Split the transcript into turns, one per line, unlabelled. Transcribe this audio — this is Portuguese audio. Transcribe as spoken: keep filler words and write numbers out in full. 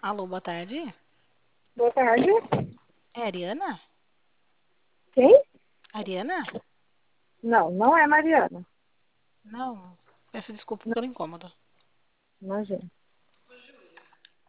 Alô, boa tarde.
Boa tarde.
É a Ariana?
Quem?
Ariana?
Não, não é Mariana.
Não. Peço desculpa
Não,
pelo incômodo.
imagina.